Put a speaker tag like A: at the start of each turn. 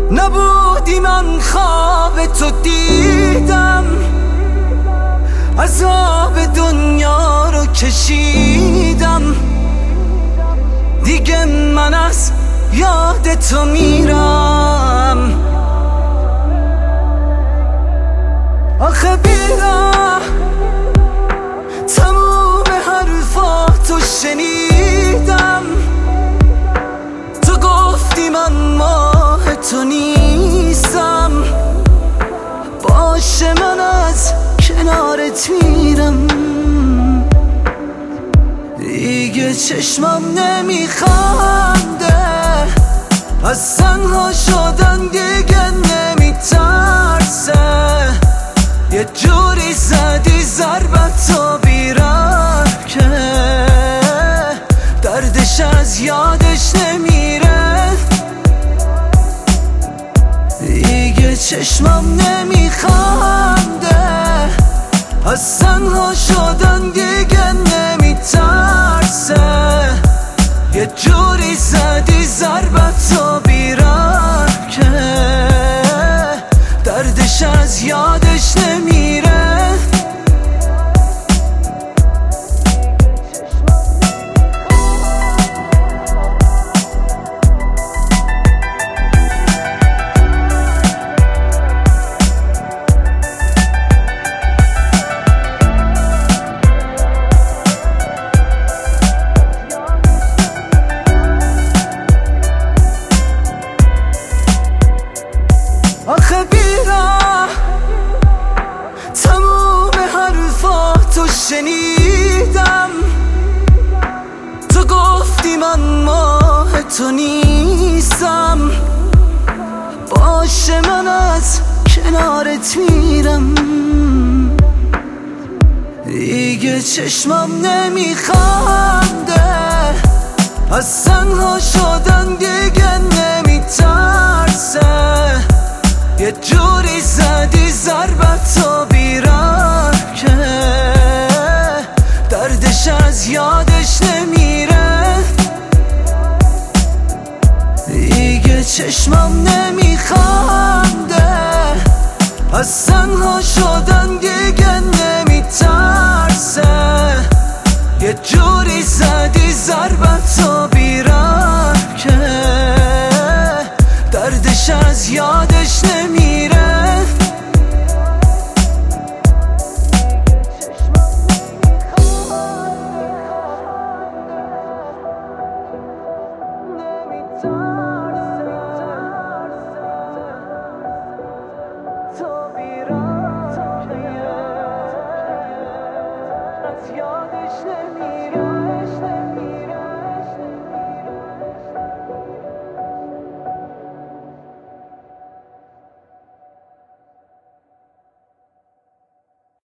A: نبودی من خواب تو دیدم، عذاب دنیا رو کشیدم، دیگه من از یاد تو میرم. آخه بیرا تموم حرفاتو شنیدم، تو گفتی من ماه تو نیستم، باشه من از کنارت میرم. دیگه چشمم نمیخنده، از تنها شدن دیگه نمیترسه، یه جوری زدی ضربتو بیرم که دردش از یادش نمیره. دیگه چشمم نمیخنده، از تنها شدن دیگه نمیترسه، یه جوری زدی ضربتو بیرم که دردش از یادش نمیره. آخه بیرا تموم حرفاتو شنیدم، تو گفتی من ماه تو نیستم، باشه من از کنارت میرم. دیگه چشمم نمیخنده، از تنها شدن دیگه نمیترسه، یه جوری زدی ضربتو بیرم که دردش از یادش نمیره. دیگه چشمم نمیخنده، از تنها شدن دیگه نمیترسه، یه جوری زدی ضربتو بیرم که دردش از یادش نمیره. یادش نمیره.